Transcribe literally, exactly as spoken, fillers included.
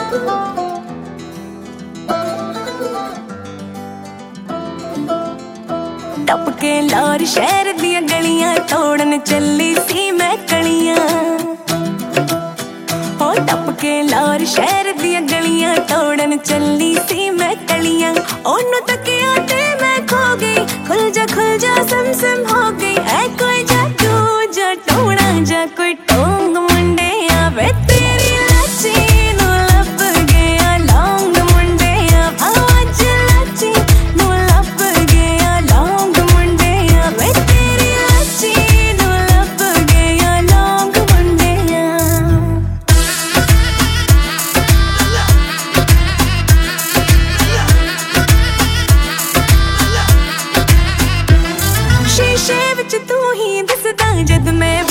टपके लाहौर शहर दियां गलियां तोड़न चली सी मैं कलियां। ओ टपके लाहौर शहर दियां गलियां तोड़न चली सी मैं कलियां। ओनू तकिया ते मैं खो गई, खुल जा खुल जा सम सम हो गई। ऐ कोई जादू जा टोना जा कोई टोंग मुंडे आवे तेरी लाची नू लप गया लौंग मुंडे आवाज लाची नू लप गया लौंग मुंडे आवे तेरी लाची नू लप गया लौंग मुंडे। शीशे विच तू ही दिसदा जद मैं